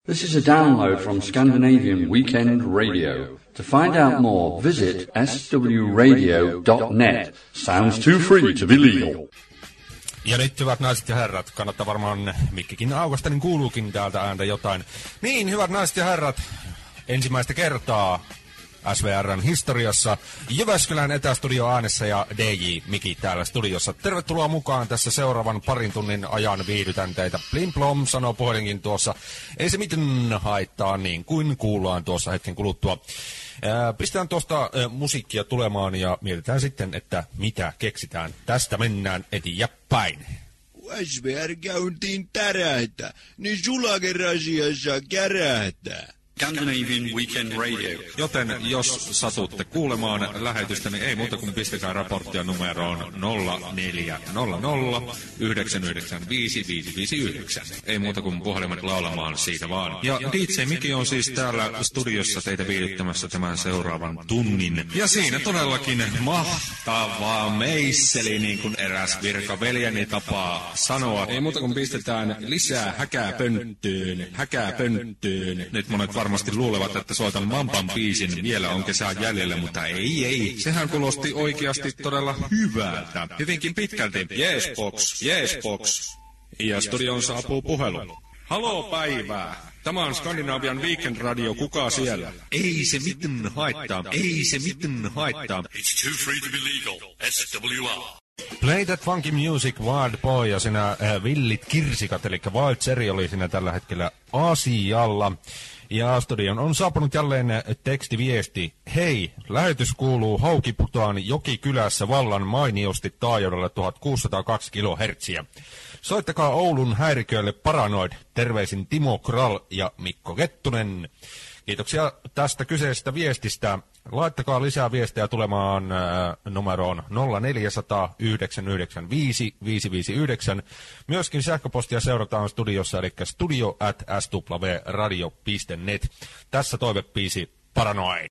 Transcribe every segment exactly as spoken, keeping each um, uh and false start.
This is a download from Scandinavian Weekend Radio. To find out more, visit s w radio dot net. Sounds too free to be legal. Ja nyt, hyvät naiset ja herrat, kannattaa varmaan mikkikin aukosta, niin kuuluukin täältä ääntä jotain. Niin, hyvät naiset ja herrat, ensimmäistä kertaa S V R:n historiassa Jyväskylän etästudio äänessä ja D J Miki täällä studiossa. Tervetuloa mukaan tässä seuraavan parin tunnin ajan, viihdytän teitä. Plim plom, sanoo puhelinkin tuossa. Ei se miten haittaa, niin kuin kuullaan tuossa hetken kuluttua. Ää, pistetään tuosta ää, musiikkia tulemaan ja mietitään sitten, että mitä keksitään. Tästä mennään eteenpäin. S V R käyntiin tärähtää, niin sulakin rasiassa kärähtää. Scandinavian Weekend Radio. Joten jos satutte kuulemaan lähetystä, niin ei muuta kuin pistäkää raporttia numeroon nolla neljä nolla nolla yhdeksän yhdeksän viisi viisi viisi yhdeksän. Ei muuta kuin puhelimet laulamaan siitä vaan. Ja D J Miki on siis täällä studiossa teitä viihdyttämässä tämän seuraavan tunnin. Ja siinä todellakin mahtavaa meisseli, niin kuin eräs virkaveljeni tapaa sanoa. Ei muuta kuin pistetään lisää häkää pönttöön, häkää pönttöön. Nyt monet varmasti luulevat, että soitan Mampan biisin, vielä on kesää jäljellä, mutta ei, ei. Sehän kuulosti oikeasti todella hyvältä. Hyvinkin pitkälti. Yes, box, yes, box. Ja studioon saapuu puhelu. Haloo päivää. Tämä on Skandinavian Weekend Radio. Kuka siellä? Ei se miten haittaa. Ei se miten haittaa. It's too free to be legal. S W R. Play That Funky Music, Wild Boy ja sinä äh, villit kirsikat, eli Wild Cherry oli siinä tällä hetkellä asialla. Ja studion on saapunut jälleen tekstiviesti. Hei, lähetys kuuluu Haukiputaan Jokikylässä vallan mainiosti taajuudella tuhatkuusisataakaksi kilohertsiä. Soittakaa Oulun häiriköille Paranoid. Terveisin Timo Kral ja Mikko Kettunen. Kiitoksia tästä kyseisestä viestistä. Laittakaa lisää viestejä tulemaan äh, numeroon nolla neljä nolla nolla yhdeksän yhdeksän viisi viisi viisi yhdeksän. Myöskin sähköpostia seurataan studiossa, eli studio at s w radio piste net. Tässä toivebiisi Paranoid.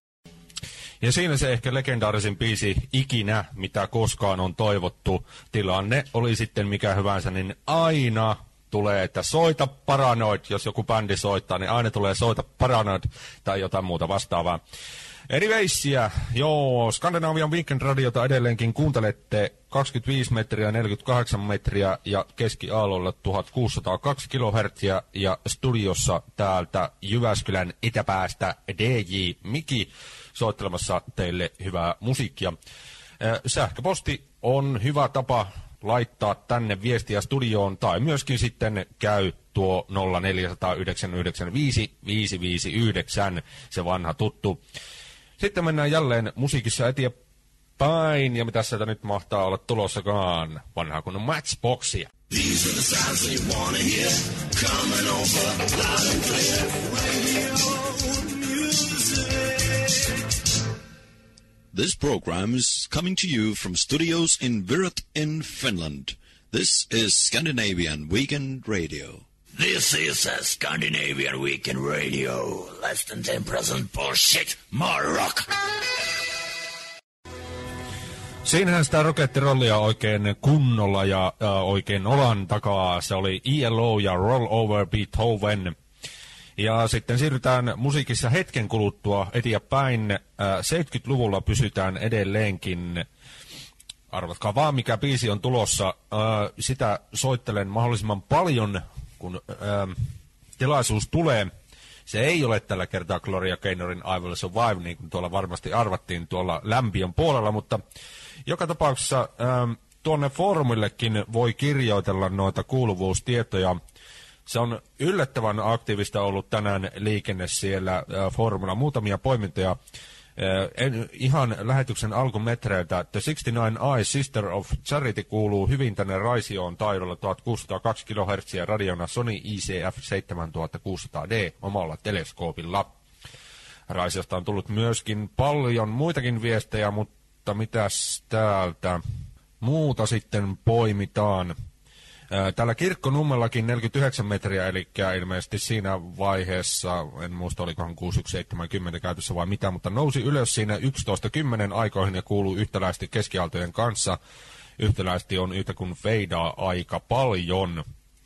Ja siinä se ehkä legendaarisin biisi ikinä, mitä koskaan on toivottu. Tilanne oli sitten mikä hyvänsä, niin aina tulee, että soita Paranoid. Jos joku bändi soittaa, niin aina tulee soita Paranoid tai jotain muuta vastaavaa. Anyways, joo, Skandinavian Weekend Radiota edelleenkin kuuntelette kaksikymmentäviisi metriä, neljäkymmentäkahdeksan metriä ja keskiaallolla tuhatkuusisataakaksi kilohertsiä ja studiossa täältä Jyväskylän etäpäästä D J Miki soittelemassa teille hyvää musiikkia. Sähköposti on hyvä tapa laittaa tänne viestiä studioon tai myöskin sitten käy tuo nolla neljä nolla nolla yhdeksän yhdeksän viisi viisi viisi yhdeksän, se vanha tuttu. Sitten mennään jälleen musiikissa eteenpäin, ja mitä sieltä nyt mahtaa olla tulossakaan, vanhaa kun on Matchboxia. These are the sounds that you wanna hear, coming over loud and clear, radio music. This program is coming to you from studios in Virat in Finland. This is Scandinavian Weekend Radio. This is a Scandinavian Weekend Radio. Less than ten percent bullshit, more rock. Siinähän sitä rokettirollia oikein kunnolla ja äh, oikein olan takaa. Se oli I L O ja Roll Over Beethoven. Ja sitten siirrytään musiikissa hetken kuluttua eteenpäin. Äh, seitsemänkymmentäluvulla pysytään edelleenkin. Arvatkaa vaan, mikä biisi on tulossa. Äh, sitä soittelen mahdollisimman paljon, kun äh, tilaisuus tulee. Se ei ole tällä kertaa Gloria Gaynorin I Will Survive, niin kuin tuolla varmasti arvattiin tuolla lämpiön puolella, mutta joka tapauksessa äh, tuonne foorumillekin voi kirjoitella noita kuuluvuustietoja. Se on yllättävän aktiivista ollut tänään liikenne siellä äh, foorumilla. Muutamia poimintoja äh, en, ihan lähetyksen alkumetreiltä. The kuusikymmentäyhdeksän I Sister of Charity kuuluu hyvin tänne Raisioon taidolla tuhatkuusisataakaksi kilohertsiä radiona Sony I C F seitsemäntuhattakuusisataa D omalla teleskoopilla. Raisiosta on tullut myöskin paljon muitakin viestejä, mutta mitäs täältä muuta sitten poimitaan? Täällä Kirkkonummellakin neljäkymmentäyhdeksän metriä, eli ilmeisesti siinä vaiheessa, en muista olikohan kuusi yksi seitsemän kymmenen käytössä vai mitä, mutta nousi ylös siinä yksitoista kymmenen aikoihin ja kuuluu yhtäläisesti keskiaaltojen kanssa. Yhtäläisesti on yhtä kuin feidaa aika paljon.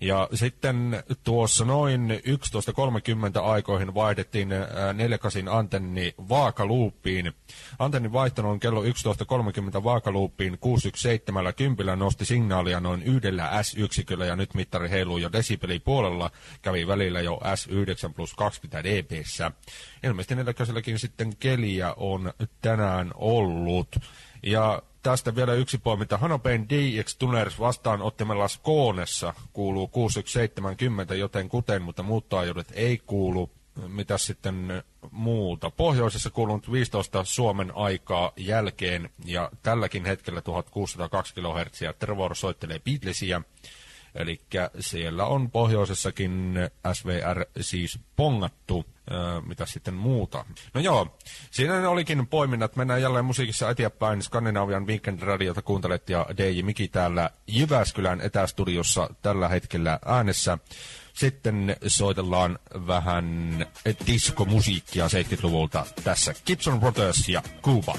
Ja sitten tuossa noin yksitoista kolmekymmentä aikoihin vaihdettiin neljäkasin antenni vaakaluuppiin. Antennin vaihto on kello yksitoista kolmekymmentä vaakaluuppiin kuusi yksi seitsemän kympillä nosti signaalia noin yhdellä S-yksiköllä ja nyt mittari heiluu jo desibelipuolella, kävi välillä jo S yhdeksän plus kaksikymmentä dB:ssä. Ilmeisesti neljäkäsilläkin sitten keliä on tänään ollut. Ja tästä vielä yksi poiminta. Hanopein D X Tuners vastaanottimella Skoonessa kuuluu kuusi yksi seitsemänkymmentä, joten kuten, mutta muut taajuudet ei kuulu. Mitäs sitten muuta? Pohjoisessa kuulunut viisitoista Suomen aikaa jälkeen, ja tälläkin hetkellä tuhatkuusisataakaksi kilohertsiä Trevor soittelee Beatlesia. Eli siellä on pohjoisessakin S V R siis pongattu. Öö, mitä sitten muuta? No joo, siinä ne olikin poiminnat. Mennään jälleen musiikissa eteenpäin. Skandinavian Weekend-radiota kuuntelet ja D J Miki täällä Jyväskylän etästudiossa tällä hetkellä äänessä. Sitten soitellaan vähän diskomusiikkia seitsemänkymmentäluvulta. Tässä Gibson Brothers ja Cuba.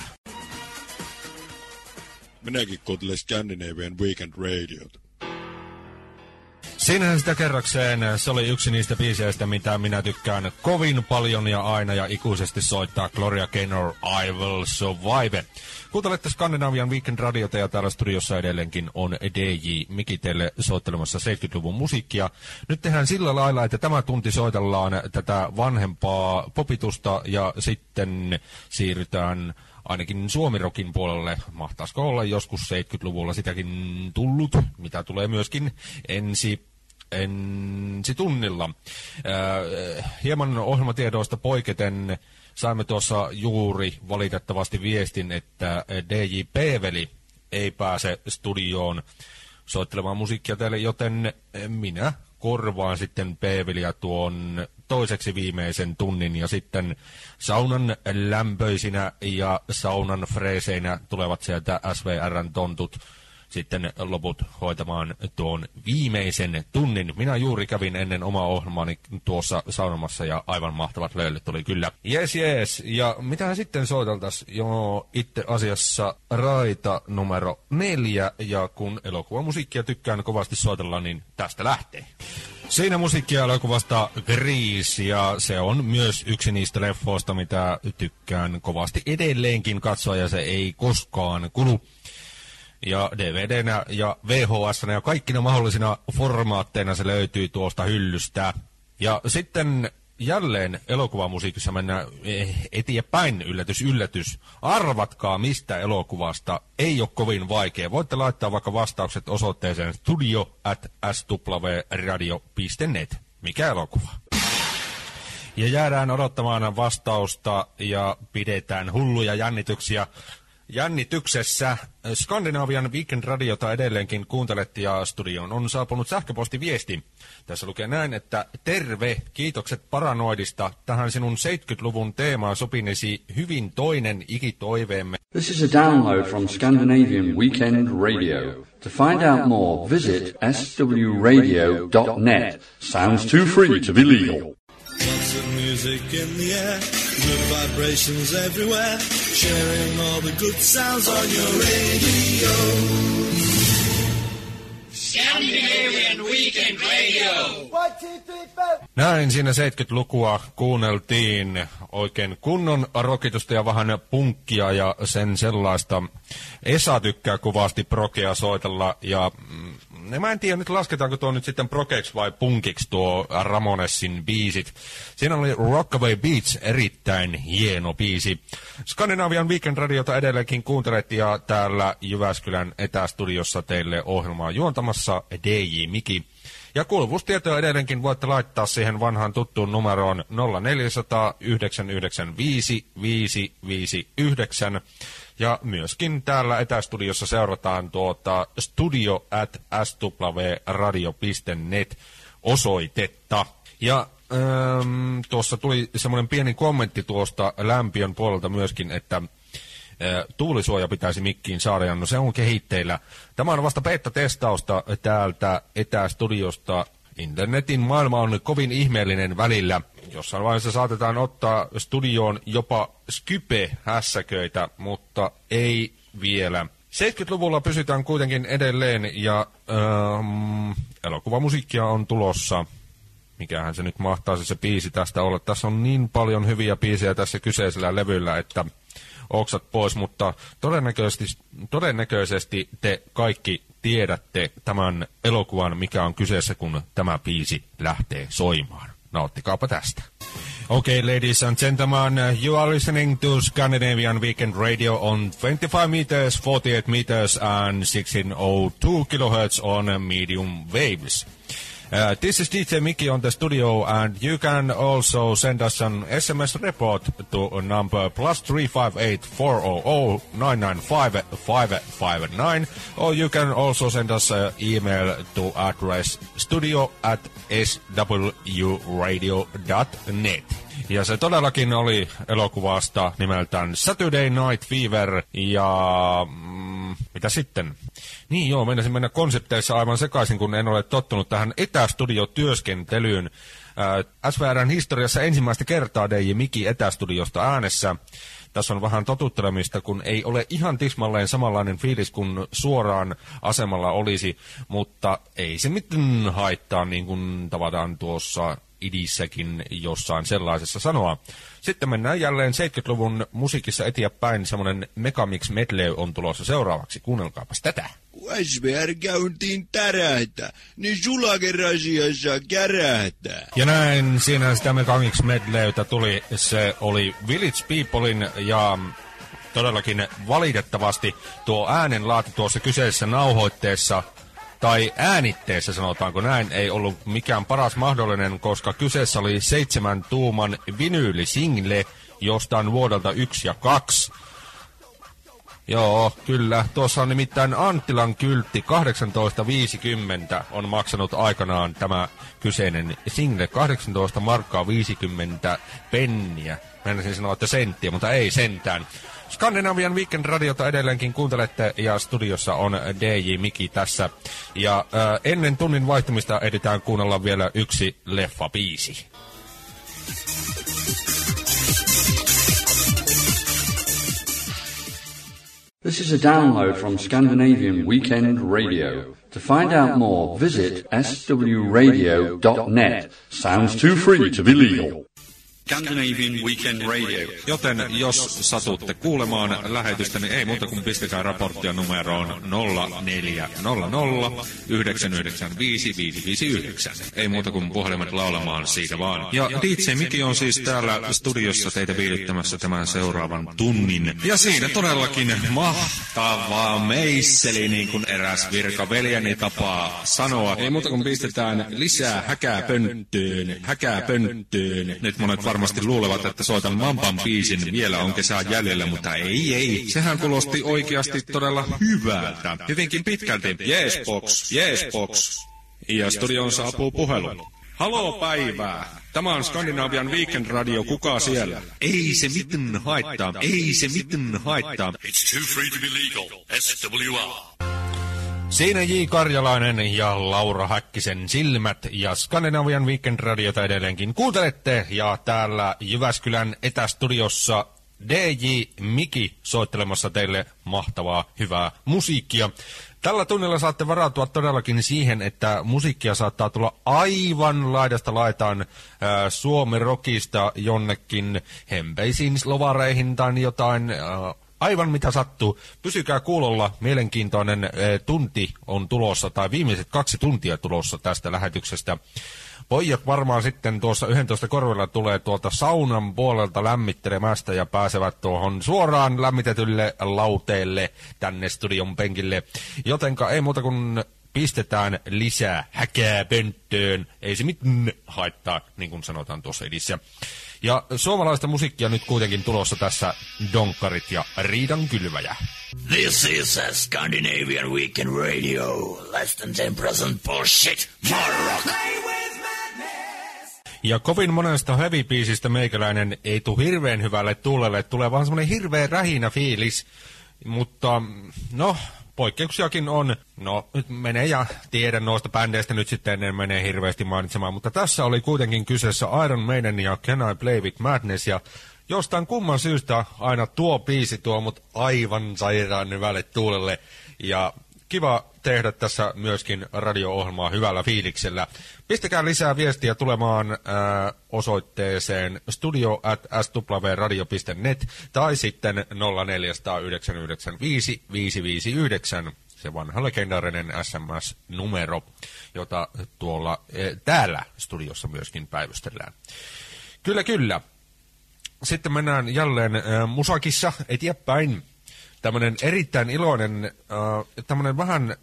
Minäkin kuuntelen Scandinavian Weekend Radiota. Siinähän sitä kerrakseen, se oli yksi niistä biiseistä, mitä minä tykkään kovin paljon ja aina ja ikuisesti soittaa, Gloria Gaynor, I Will Survive. Kuuntelette Skandinavian Weekend Radiota ja täällä studiossa edelleenkin on D J Miki teille soittelemassa seitsemänkymmentäluvun musiikkia. Nyt tehdään sillä lailla, että tämä tunti soitellaan tätä vanhempaa popitusta ja sitten siirrytään ainakin suomirokin puolelle. Mahtaisiko olla joskus seitsemänkymmentäluvulla sitäkin tullut, mitä tulee myöskin ensi, ensi tunnilla. Äh, hieman ohjelmatiedoista poiketen saimme tuossa juuri valitettavasti viestin, että D J Peeveli ei pääse studioon soittelemaan musiikkia teille, joten minä korvaan sitten Peeveliä tuon toiseksi viimeisen tunnin ja sitten saunan lämpöisinä ja saunan freeseinä tulevat sieltä S V R:n tontut sitten loput hoitamaan tuon viimeisen tunnin. Minä juuri kävin ennen omaa ohjelmaani tuossa saunomassa ja aivan mahtavat löylyt tuli kyllä. Jes, jes. Ja mitähän sitten soiteltais? Joo, itse asiassa raita numero neljä. Ja kun elokuvamusiikkia tykkään kovasti soitella, niin tästä lähtee. Siinä musiikkia elokuvasta Grease, ja se on myös yksi niistä leffoista, mitä tykkään kovasti edelleenkin katsoa, ja se ei koskaan kulu. Ja D V D:nä ja V H S:nä ja kaikkina mahdollisina formaatteina se löytyy tuosta hyllystä. Ja sitten jälleen elokuvamusiikissa mennään eteenpäin, yllätys, yllätys. Arvatkaa mistä elokuvasta, ei ole kovin vaikea. Voitte laittaa vaikka vastaukset osoitteeseen studio at s w radio piste net. Mikä elokuva? Ja jäädään odottamaan vastausta ja pidetään hulluja jännityksiä. Jännityksessä Skandinavian Weekend-radiota edelleenkin kuuntelet ja studioon on saapunut sähköpostiviesti. Tässä lukee näin, että terve, kiitokset Paranoidista. Tähän sinun seitsemänkymmentäluvun teemaan sopinesi hyvin toinen ikitoiveemme. This is a download from Scandinavian Weekend Radio. To find out more, visit s w radio dot net. Sounds too free to be legal. Lots of music in the air, good vibrations everywhere, sharing all the good sounds on your radio. Scandinavian Weekend Radio! Näin siinä seitsemänkymmentälukua kuunneltiin oikein kunnon rokitusta ja vähän punkkia ja sen sellaista. Esa tykkää kovasti prokea soitella ja mm, mä en tiedä nyt lasketaanko tuo nyt sitten prokeksi vai punkiksi tuo Ramonesin biisit. Siinä oli Rockaway Beach, erittäin hieno biisi. Skandinavian Weekend Radiota edelleenkin kuuntelet ja täällä Jyväskylän etästudiossa teille ohjelmaa juontamassa D J Miki. Ja kuuluvuustietoja edelleenkin voitte laittaa siihen vanhaan tuttuun numeroon nolla neljä nolla nolla yhdeksän yhdeksän viisi viisi viisi yhdeksän. Ja myöskin täällä etästudiossa seurataan tuota studio at s w radio piste net osoitetta. Ja ähm, tuossa tuli semmoinen pieni kommentti tuosta lämpiön puolelta myöskin, että tuulisuoja pitäisi mikkiin saada, ja no se on kehitteillä. Tämä on vasta beta-testausta täältä etästudiosta. Internetin maailma on kovin ihmeellinen välillä. Jossain vaiheessa saatetaan ottaa studioon jopa Skype-hässäköitä, mutta ei vielä. seitsemänkymmentäluvulla pysytään kuitenkin edelleen ja ähm, elokuvamusiikkia on tulossa. Mikähän se nyt mahtaa se, se biisi tästä olla. Tässä on niin paljon hyviä biisejä tässä kyseisellä levyllä, että oksat pois, mutta todennäköisesti, todennäköisesti te kaikki tiedätte tämän elokuvan, mikä on kyseessä, kun tämä biisi lähtee soimaan. Nauttikaapa tästä. Okay, ladies and gentlemen, you are listening to Scandinavian Weekend Radio on twenty-five meters, forty-eight meters and sixteen oh two kilohertz on medium waves. Uh, this is D J Mickey on the studio, and you can also send us an S M S report to number plus three five eight four zero zero nine nine five five five nine, or you can also send us an email to address studio at s w radio dot net. Ja se todellakin oli elokuvasta nimeltään Saturday Night Fever, ja mm, mitä sitten? Niin joo, meinasin mennä konsepteissa aivan sekaisin, kun en ole tottunut tähän etästudiotyöskentelyyn. Äh, S V R:n historiassa ensimmäistä kertaa D J Miki etästudiosta äänessä. Tässä on vähän totuttelemista, kun ei ole ihan tismalleen samanlainen fiilis kuin suoraan asemalla olisi, mutta ei se mitään haittaa, niin kuin tavataan tuossa idissäkin jossain sellaisessa sanoa. Sitten mennään jälleen seitsemänkymmentäluvun musiikissa eteenpäin. Semmoinen Megamix Medley on tulossa seuraavaksi. Kuunnelkaapas tätä. Kun S V R käyntiin tärähtää, niin sulakin asiassa kärähtää. Ja näin siinä sitä Megamix Medleytä tuli. Se oli Village Peoplein ja todellakin valitettavasti tuo äänenlaatu tuossa kyseisessä nauhoitteessa tai äänitteessä, sanotaanko näin, ei ollut mikään paras mahdollinen, koska kyseessä oli seitsemän tuuman vinyylisingle jostain vuodelta yksi ja kaksi. Joo, kyllä. Tuossa on nimittäin Anttilan kyltti kahdeksantoista viisikymmentä on maksanut aikanaan tämä kyseinen single. kahdeksantoista markkaa viisikymmentä penniä. Mennäisin sanoa, että senttiä, mutta ei sentään. Skandinavian Weekend Radiota edelleenkin kuuntelette ja studiossa on D J Miki tässä. Ja äh, ennen tunnin vaihtumista editään kuunnella vielä yksi leffabiisi. This is a download from Scandinavian Weekend Radio. To find out more, visit s w radio dot net. Sounds too free to be legal. Scandinavian Weekend Radio. Joten jos satutte kuulemaan lähetystä, niin ei muuta kuin pistetään raporttia numeroon nolla neljä nolla nolla yhdeksän yhdeksän viisi viisi viisi yhdeksän. Ei muuta kuin puhelimet laulamaan siitä vaan. Ja D J Miki on siis täällä studiossa teitä viihdyttämässä tämän seuraavan tunnin. Ja siinä todellakin mahtavaa meisseli, niin kuin eräs virkaveljeni tapaa sanoa. Ei muuta kuin pistetään lisää häkää pönttöön, häkää pönttöön. Nyt monet varmasti luulevat, että soitan Mamban biisin, vielä on kesää jäljellä, mutta ei, ei. Sehän kuulosti oikeasti todella hyvältä. Hyvinkin pitkälti. Yes, box, yes, box. Ja studioon saapuu puhelu. Haloo päivää. Tämä on Skandinavian Weekend Radio. Kuka siellä? Ei se miten haittaa. Ei se miten haittaa. It's too free to be legal. S W R. Siinä J. Karjalainen ja Laura Häkkisen silmät ja Skandinavian Weekend Radiota edelleenkin kuuntelette. Ja täällä Jyväskylän etästudiossa D J Miki soittelemassa teille mahtavaa, hyvää musiikkia. Tällä tunnilla saatte varautua todellakin siihen, että musiikkia saattaa tulla aivan laidasta laitaan äh, Suomen rockista jonnekin hempeisiin slovareihin tai jotain... Äh, Aivan mitä sattuu. Pysykää kuulolla. Mielenkiintoinen e, tunti on tulossa, tai viimeiset kaksi tuntia tulossa tästä lähetyksestä. Pojat varmaan sitten tuossa yhdentoista korvilla tulee tuolta saunan puolelta lämmittelemästä ja pääsevät tuohon suoraan lämmitetylle lauteelle tänne studion penkille. Jotenka ei muuta kuin pistetään lisää häkää pönttöön. Ei se mitään haittaa, niin kuin sanotaan tuossa edissä. Ja suomalaista musiikkia nyt kuitenkin tulossa tässä Donkkarit ja Riidankylväjä. This is a Scandinavian Weekend Radio. Less than ten percent bullshit. More rock. Ja kovin monesta heavy-biisistä meikäläinen ei tule hirveän hyvälle tuulelle. Tulee vaan semmoinen hirveä rähinä fiilis. Mutta no... Poikkeuksiakin on. No, nyt menee ja tiedän noista bändeistä nyt sitten en mene hirveästi mainitsemaan, mutta tässä oli kuitenkin kyseessä Iron Maiden ja Can I Play With Madness, ja jostain kumman syystä aina tuo biisi tuo mut aivan sairaan hyvälle tuulelle. Ja kiva tehdä tässä myöskin radio-ohjelmaa hyvällä fiiliksellä. Pistäkää lisää viestiä tulemaan ää, osoitteeseen studio at s w radio piste net tai sitten nolla neljä nolla yhdeksän yhdeksän viisi viisi viisi yhdeksän, se vanha legendaarinen S M S-numero, jota tuolla e, täällä studiossa myöskin päivystellään. Kyllä, kyllä. Sitten mennään jälleen ä, musakissa eteenpäin. Tämmönen erittäin iloinen, äh, tämmönen vähän,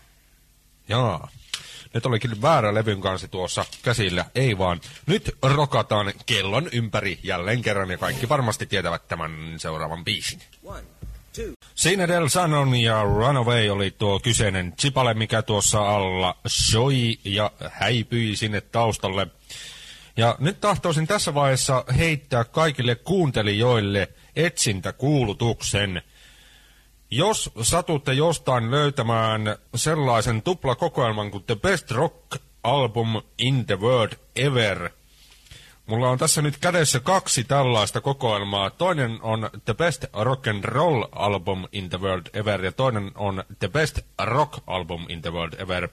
jaa, nyt oli kyllä väärä levyn kanssa tuossa käsillä, ei vaan. Nyt rokataan kellon ympäri jälleen kerran ja kaikki varmasti tietävät tämän seuraavan biisin. Siinä Del Sanon ja Runaway oli tuo kyseinen chipale, mikä tuossa alla soi ja häipyi sinne taustalle. Ja nyt tahtoisin tässä vaiheessa heittää kaikille kuuntelijoille etsintäkuulutuksen. Jos satutte jostain löytämään sellaisen tuplakokoelman kuin The Best Rock Album in the World Ever, mulla on tässä nyt kädessä kaksi tällaista kokoelmaa. Toinen on The Best Rock and Roll Album in the World Ever ja toinen on The Best Rock Album in the World Ever.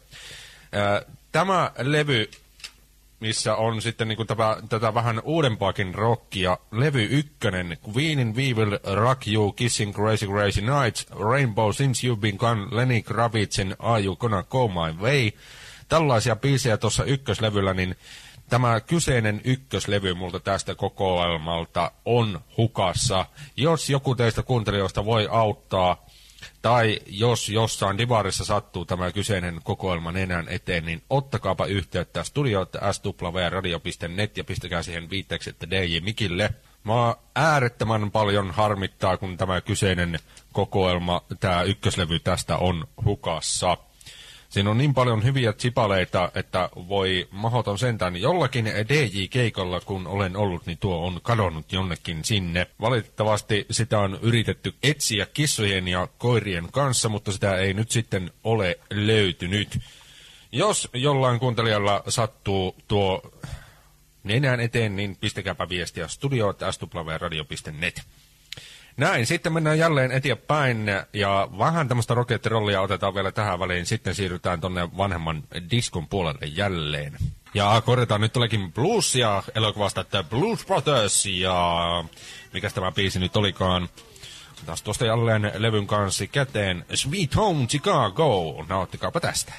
Tämä levy, missä on sitten niinku tätä, tätä vähän uudempaakin rockia, levy ykkönen, Queenin We Will Rock You, Kissing Crazy Crazy Nights, Rainbow Since You've Been Gone, Lenny Kravitzin Are You Gonna Go My Way. Tällaisia biisejä tuossa ykköslevyllä, niin tämä kyseinen ykköslevy multa tästä kokoelmalta on hukassa. Jos joku teistä kuuntelijoista voi auttaa, tai jos jossain divarissa sattuu tämä kyseinen kokoelma nenän eteen, niin ottakaapa yhteyttä studio at s w radio piste net ja pistäkää siihen viitteeksi, että D J Mikille. Mä äärettömän paljon harmittaa, kun tämä kyseinen kokoelma, tämä ykköslevy tästä on hukassa. Siinä on niin paljon hyviä chipaleita, että voi mahoton sentään jollakin D J-keikolla, kun olen ollut, niin tuo on kadonnut jonnekin sinne. Valitettavasti sitä on yritetty etsiä kissojen ja koirien kanssa, mutta sitä ei nyt sitten ole löytynyt. Jos jollain kuuntelijalla sattuu tuo nenään eteen, niin pistäkääpä viestiä studio at s w radio piste net. Näin, sitten mennään jälleen eteenpäin ja vähän tämmöistä rock'n'rollia otetaan vielä tähän väliin. Sitten siirrytään tonne vanhemman diskon puolelle jälleen. Ja korjataan nyt tuleekin bluesia elokuvasta, että Blues Brothers ja mikäs tämä biisi nyt olikaan. Taas tuosta jälleen levyn kanssa käteen Sweet Home Chicago. Nauttikaapa tästä.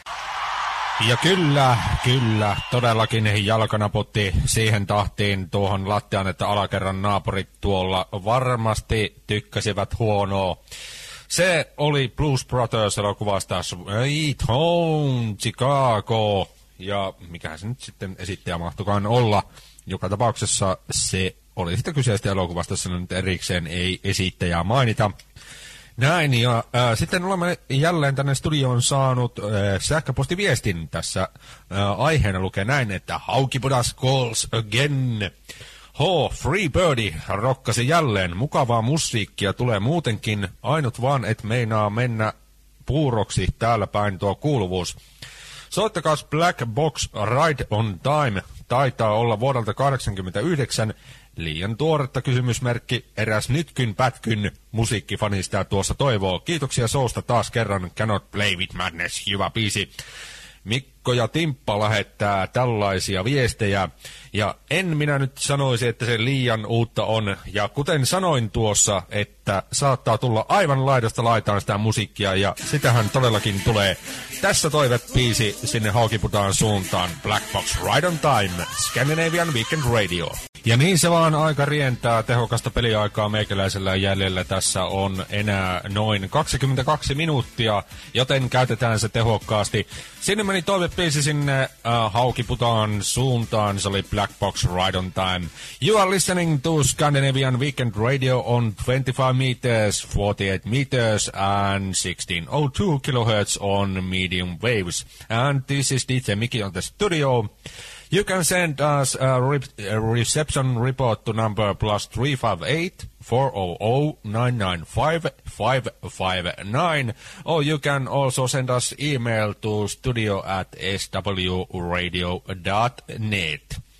Ja kyllä, kyllä, todellakin jalka naputti siihen tahtiin tuohon lattiaan, että alakerran naapurit tuolla varmasti tykkäsivät huonoa. Se oli Blues Brothers elokuvasta Sweet Home Chicago. Ja mikähän se nyt sitten esittäjä mahtukaan olla. Joka tapauksessa se oli sitä kyseistä elokuvasta, se nyt erikseen ei esittäjää mainita. Näin, ja äh, sitten olemme jälleen tänne studioon saanut äh, sähköpostiviestin. Tässä äh, aiheena lukee näin, että Haukipudas calls again. Ho, Free Birdie rokkasi jälleen. Mukavaa musiikkia tulee muutenkin. Ainut vaan, et meinaa mennä puuroksi täällä päin tuo kuuluvuus. Soittakaas Black Box Ride on Time. Taitaa olla vuodelta kahdeksankymmentäyhdeksän. Liian tuoretta kysymysmerkki, eräs nytkyn pätkyn musiikkifanista tuossa toivoo. Kiitoksia sousta taas kerran, Cannot Play With Madness, hyvä biisi. Mikko ja Timppa lähettää tällaisia viestejä, ja en minä nyt sanoisi, että se liian uutta on. Ja kuten sanoin tuossa, että saattaa tulla aivan laidasta laitaan sitä musiikkia, ja sitähän todellakin tulee. Tässä toivebiisi sinne Haukiputaan suuntaan, Black Box Ride on Time, Scandinavian Weekend Radio. Ja niin se vaan aika rientää, tehokasta peliaikaa meikäläisellä jäljellä tässä on enää noin kaksikymmentäkaksi minuuttia, joten käytetään se tehokkaasti. Sinne meni toivebiisi sinne uh, Haukiputaan suuntaan, se oli Black Box Ride on Time. You are listening to Scandinavian Weekend Radio on twenty-five meters, forty-eight meters and sixteen oh two kilohertz on medium waves. And this is D J Mickey on the studio. You can send us a, re- a reception report to number plus three five eight, four hundred, nine nine five, five five nine, or you can also send us email to studio at s w radio dot net.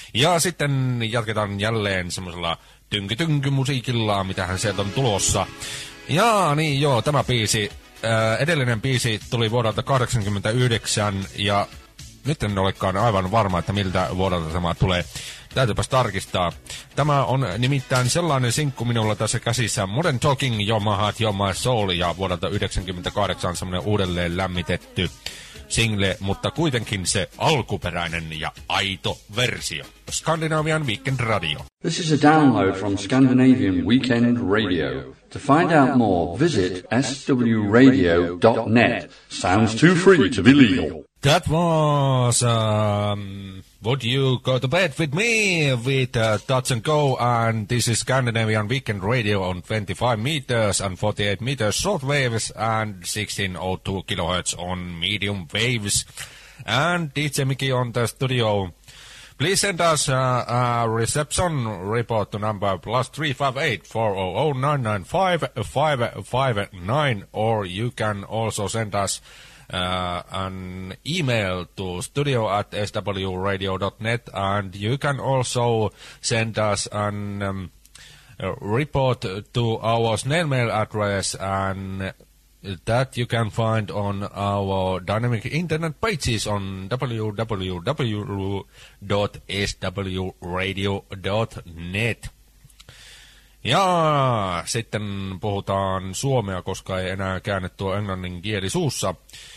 Ja sitten jatketaan jälleen semmoisella tynky-tynky-musiikilla, mitähän sieltä on tulossa. Ja niin joo, tämä biisi, ää, edellinen biisi tuli vuodelta kahdeksankymmentäyhdeksän ja nyt en olekaan aivan varma, että miltä vuodelta tämä tulee. Täytyypäs tarkistaa. Tämä on nimittäin sellainen sinkku minulla tässä käsissä. Modern Talking, You're My Heart, You're My Soul, ja vuodelta yhdeksänkymmentäkahdeksan semmoinen uudelleen lämmitetty single, mutta kuitenkin se alkuperäinen ja aito versio. Scandinavian Weekend Radio. This is a download from Scandinavian Weekend Radio. To find out more, visit s w radio dot net. Sounds too free to be legal. That was, um, Would You Go to Bed With Me with uh, Touch and Go, and this is Scandinavian Weekend Radio on twenty-five meters and forty-eight meters short waves and sixteen oh two kilohertz on medium waves. And D J Mickey on the studio. Please send us uh, a reception report to number plus three five eight, four oh oh, nine nine five, five five nine, or you can also send us Uh, an email to studio at s w radio dot net, and you can also send us an um, report to our snail mail address, and that you can find on our dynamic internet pages on w w w dot s w radio dot net. Ja sitten puhutaan suomea, koska ei enää käännettyä englannin kieli suussa.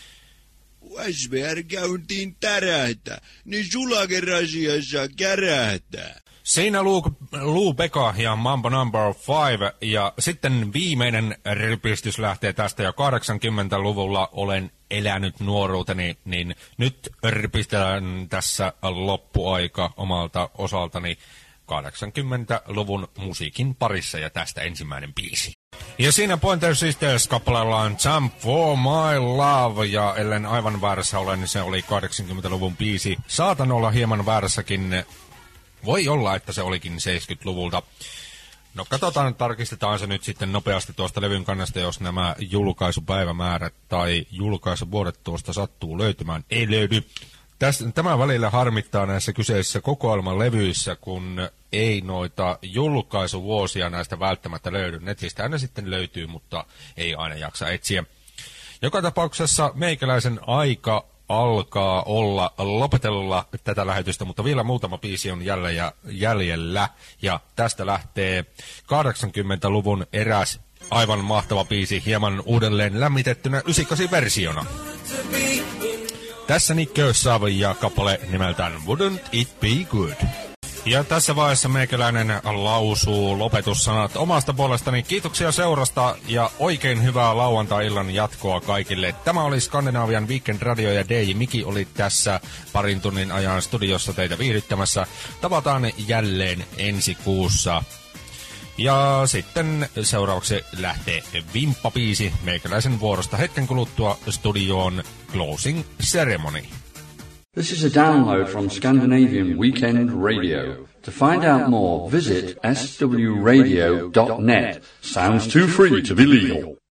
S V R käyntiin tärähtää, niin sulakin rasiassa kärähtää. Siinä Lou, Lou Bega ja Mambo number five, ja sitten viimeinen ripistys lähtee tästä, ja kahdeksankymmentäluvulla olen elänyt nuoruuteni, niin nyt ripistän tässä loppuaika omalta osaltani kahdeksankymmentäluvun musiikin parissa, ja tästä ensimmäinen biisi. Ja siinä Pointer Sisters-kappaleella on Jump for My Love, ja ellen aivan väärässä ole, niin se oli kahdeksankymmentäluvun biisi. Saatan olla hieman väärässäkin, voi olla, että se olikin seitsemänkymmentäluvulta. No katsotaan, tarkistetaan se nyt sitten nopeasti tuosta levyn kannasta, jos nämä julkaisupäivämäärät tai julkaisuvuodet tuosta sattuu löytymään. Ei löydy. Tästä, tämä välillä harmittaa näissä kyseisissä kokoelman levyissä, kun ei noita julkaisuvuosia näistä välttämättä löydy. Netistä ne sitten löytyy, mutta ei aina jaksa etsiä. Joka tapauksessa meikäläisen aika alkaa olla lopetella tätä lähetystä, mutta vielä muutama biisi on jäljellä. Ja tästä lähtee kahdeksankymmentäluvun eräs aivan mahtava biisi, hieman uudelleen lämmitettynä yhdeksänkymmentäkahdeksan-versiona. Tässä Nick Kershaw ja kappale nimeltään Wouldn't It Be Good. Ja tässä vaiheessa meikäläinen lausuu lopetussanat omasta puolestani. Kiitoksia seurasta ja oikein hyvää lauantai-illan jatkoa kaikille. Tämä oli Skandinavian Weekend Radio ja D J Miki oli tässä parin tunnin ajan studiossa teitä viihdyttämässä. Tavataan jälleen ensi kuussa. Ja sitten seuraavaksi lähtee vimppabiisi meikäläisen vuorosta hetken kuluttua studioon Closing Ceremony. This is a download from Scandinavian Weekend Radio. To find out more, visit s w radio dot net. Sounds too free to be legal.